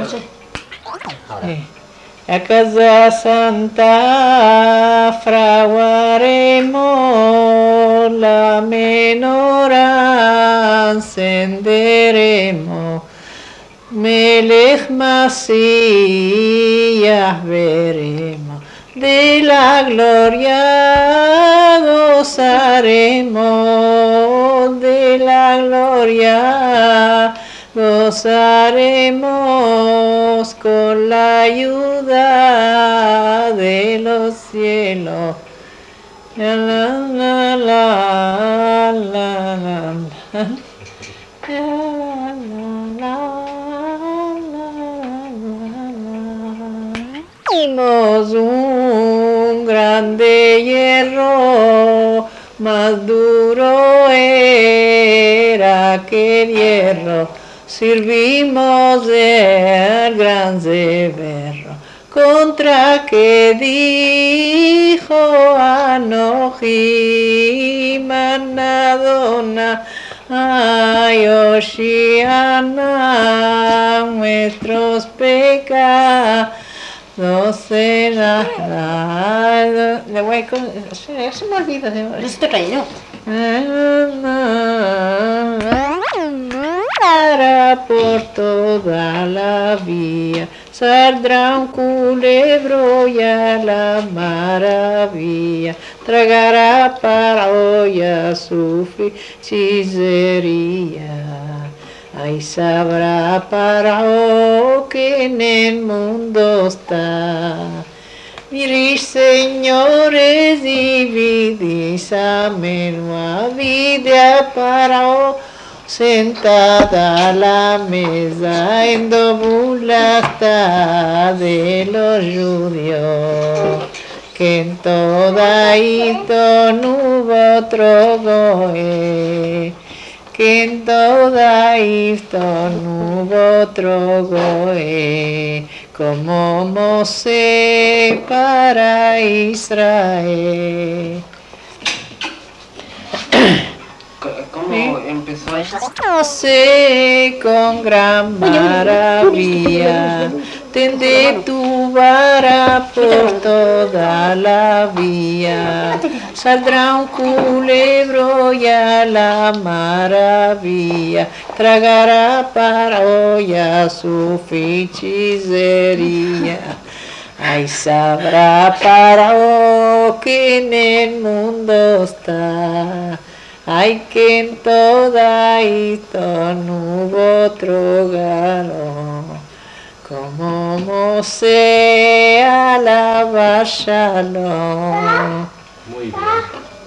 sé. Ahora. A casa santa fraguaremos, la menorá encenderemos, Melech Masías veremos, de la gloria gozaremos, de la gloria gozaremos con la ayuda de los cielos. La, la, la, la, la, la, Tenemos un grande hierro, más duro era aquel hierro, servimos del gran becerro, contra que dijo Anoji Manadona, ay Oshiana, nuestros pecados serán. Le voy a... Se me olvida. No se te cae, ¿no? Por toda la vía saldrá un culebro y a la maravilla tragará para hoy a su hechicería. Ahí sabrá para que en el mundo está. Miris señores dividis amén vida para sentada a la mesa en dobulata de los judíos, que en toda hito no hubo otro goe, que en toda hito no hubo otro goe, como Mosé para Israel. ¿Cómo empezó eso? Mosé con gran maravilla, tende tu vara por toda la vía, saldrá un culebro y a la maravilla, tragará para hoy a su hechicería. Ahí sabrá para que en el mundo está. Ay, que en toda hito no hubo otro galo, como Mosé alaba Shalom. Muy bien.